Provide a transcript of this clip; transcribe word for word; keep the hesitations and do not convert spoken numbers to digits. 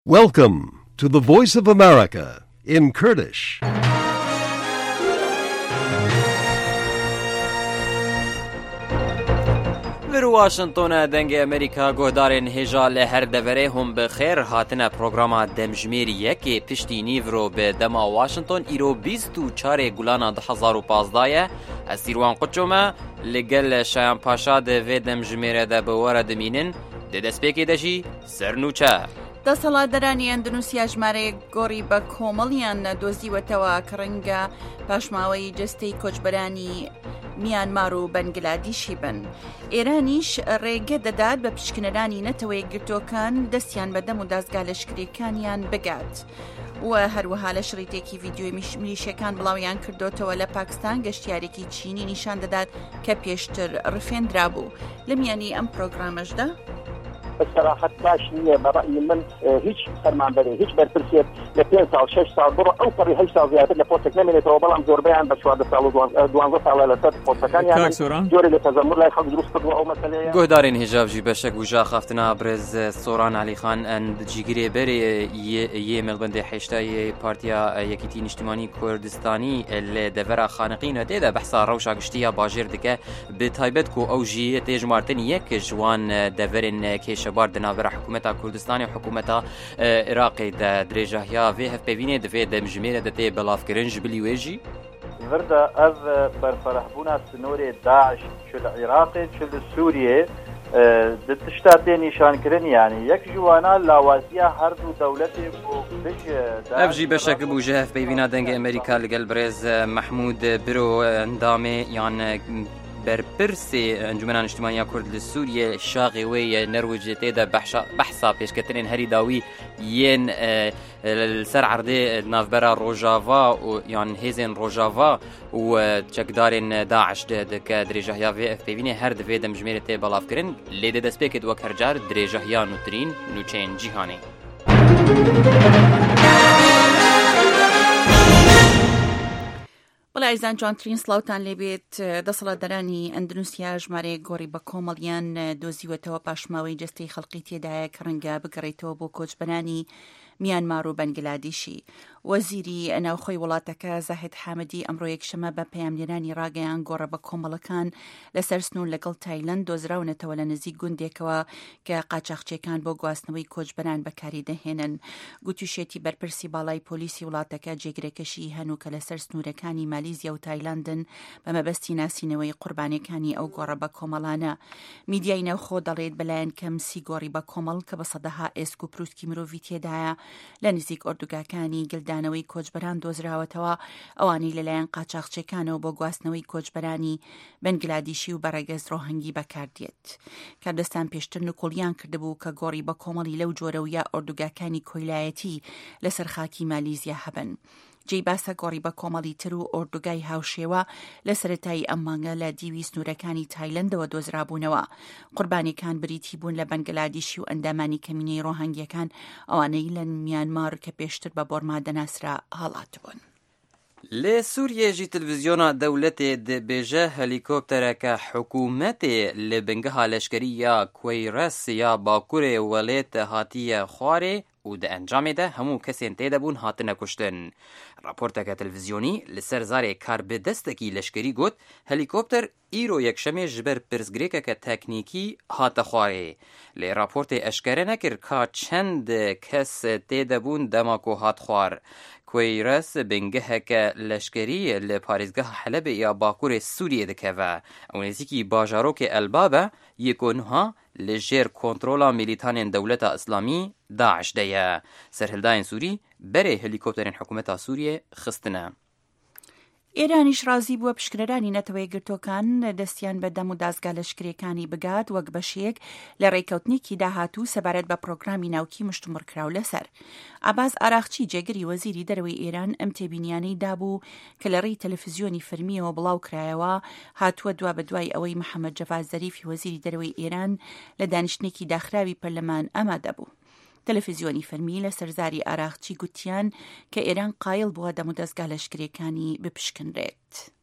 Welcome to the Voice of America in Kurdish. ور واشنطن دنگ امریکا گهدارن هجا لهر دوره هم بخیر هاتنه پروگراما دمجمیر یکی پشتی نیورو به دما واشنطن ایرو بیست و چار گولانا ده هزار و پازدایه از سیروان قچومه لگل شایان پاشا ده و دمجمیر ده بواره دمینن ده دسپیکی دشی سرنوچه دەسەڵاتدەرانی ئەندونوسیا ژمارەیەک گۆڕی بە کۆمەڵیان دۆزیوەتەوە کە ڕەنگە پاشماوەی جستەی کۆچبەرانی میانمار و بەنگلادیشی بن. ئێرانیش ڕێگە دەدات بە پشکنەرانی نەتەوەی گرتوەکان دەستیان بەدەم و دازگا لەشکریەکانیان بگات. و هەروەها لە شڕیتێکی ڤیدیۆی میلیشیەکان بڵاویان کردوتەوە لە پاکستان گەشتیارێکی چینی نیشان دەدات کە پێشتر ڕفێنرا بوو. لە میانی ئەم پرۆگرامەشدا بصراحة باش نییە بەڕای من هیچ فەرمانبەرێ هیچ بەرپرسێت لە پێنج ساڵ شەش ساڵ بڕۆ ئەو پەڕی هەشت ساڵ زیاتر لە پۆستێک نامێنێتەوە بەڵام زۆربەیان بە چواردە ساڵ و دوانزە ساڵە لەسەر پۆستەکانیان جۆرێ لە تەزەمر لای خەڵک دروست کردووە ئەو مەسەلەیە. گۆدارین هێژاوژی بەشەک وژا خافتنا برز سۆران علیخان ئەند جیگرێ بەرێ یێ مێڵبەندێ حێشتای پارتیا یەکیتی نیشتیمانی کوردستانی لێ دەڤەرە خانقینە تێدا بەحسا ڕەوشا گشتیە باژێر دکە بتایبەت کو ئەو ژی تێژمارتنی یەک ژوان دەڤەرن کێشەبار دەناڤەرە حکومەتا کوردستانی و حکومەتا عێراقی دا درێژەهیا vê hevpevînê divê demjimêre de tê belavkirin ji bilî wê jî virda ev berferehbûna sinorê Daeş çi li Iraqê çi li Sûriyê di tişta tê nîşankirin yanî yek ji wana lawaziya her du dewletê ku bij ev jî beşek bû ji hevpeyvîna dengê Amerîka li gel birêz Mehmûd Biro endamê yan برپرسی انجمن اجتماعی کرد لسوریه شاقی وی نرویج تیدا بحثا پیشکترین هری داوی ین سر عرضه نافبرا روجاوا و یان هیزن روجاوا و چکدارین داعش ده که دریجهیا وی اف پیوینه هر دوی دمجمیر تی بلاف کرن لیده دسپیکت و کرجار دریجهیا نوترین نوچین جیهانی. بەڵێ ئایزان جوانترین سڵاوتان لێبێت. دەسەڵاتدەرانی ئەندونوسیا ژمارەیەک گۆڕی بە کۆمەڵیان دۆزیوەتەوە پاشماوەی جستەی خەڵقی تێدایە کە ڕەنگە بگەڕێتەوە بۆ کۆچبەرانی میانمار و بەنگلادیشی. وەزیری ناوخۆی وڵاتەکە زاهید حامدی ئەمڕۆ یەکشەمە بە پەیامنێرانی ڕاگەیان گۆڕە بە کۆمەڵەکان لەسەر سنوور لەگەڵ تایلەند دۆزراونەتەوە لە نزیک گوندێکەوە کە قاچاقچیەکان بۆ گواستنەوەی کۆچبەران بەکاری دەهێنن. گوتوشێتی بەرپرسی باڵای پۆلیسی وڵاتەکە جێگرێکەشی هەنوو کە لەسەر سنوورەکانی مالیزیا و تایلاندن بە مەبەستی ناسینەوەی قوربانیەکانی ئەو گۆڕە بە کۆمەڵانە. میدیای ناوخۆ دەڵێت بەلایەن کەمسی گۆڕی بە کۆمەڵ کە بە سەدەها ئێسک و پرووسکی مرۆڤی تێدایە لە نزیک ئۆردوگاکانی گلدانەوەی کۆچبەران دۆزراوەتەوە ئەوانەی لەلایەن قاچاقچیەکانەوە بۆ گواستنەوەی کۆچبەرانی بەنگلادیشی و بەڕێگەز ڕۆهەنگی بەکاردێت. کاردەستان پێشتر نوکۆڵیان کردبوو کە گۆڕی بە کۆمەڵی لەو جۆرە و یا ئۆردوگاکانی کۆیلایەتی لەسەر خاکی مالیزیا هەبن. جێی باسە گۆڕی بە کۆمەڵی تر و ئۆردوگای هاوشێوە لە سەرەتایی ئەم مانگە لە دیوی سنوورەکانی تایلەندەوە دۆزرابوونەوە. قوربانیەکان بریتی بوون لە بەنگلادیشی و ئەندامانی کەمینەی ڕۆهەنگیەکان ئەوانەی لە میانمار کە پێشتر بە بۆرما دەناسرا هەڵات بوون. لە سووریێژی تلڤیزیۆنا دەولەتێ دەبێژە هەلیکۆپتەرەکە حکوومەتێ لە بنگەها لەشکەری یا کوێیڕەس یا باکوورێ وەڵێت هاتیە خوارێ و دە ئەنجامێدا هەموو کەسێن تێدەبوون هاتنە کوشتن. راپۆرتەکە تەلڤیزیۆنی لەسەر زارێ کاربەدەستێکی لەشکەری گوت هەلیکۆپتەر ئیرۆ یەکشەمێ ji ber pirsgirêkeke teknîkî hate xwarê. Lê raportê eşkere nekir ka çend kes têdebûn dema ku hat xwar. Kuêres bingeheke leşkerî li parêzgeha Helebê ya Bakurê Sûriyê dikeve. Ew nêzîkî bajarokê Elbab e yê ku niha li jêr kontrola milîtanên Dewleta Îslamî Daeş de ye. Serhildayên Sûrî berê helîkopterên hikûmeta Sûriyê xistine. ئێرانیش ڕازی بووە پشکنەرانی نەتەوەی گرتوەکان دەستیان بە دەم و دازگا لەشکریەکانی بگات وەک بەشێک لە ڕێکەوتنێکی داهاتوو سەبارەت بە پرۆگرامی ناوکی مشتومڕکراو لەسەر. عەباس ئاراغچی جێگەری وەزیری دەرەوەی ئێران ئەم تێبینیانەی دابوو کە لە ڕێی تەلەڤیزیۆنی فەرمیەوە بڵاو کرایەوە هاتووە دوا بە دوای ئەوەی محەممەد جەڤاد زەریفی وەزیری دەرەوەی ئێران لە دانیشتنێکی داخراوی پەرلەمان ئامادە بوو. تەلەڤیزیۆنی فەرمی لە سەرزاری ئاراغچی گوتیان کە ئێران قایل بووە دەم و دەستگا لەشکریەکانی بپشکنرێت.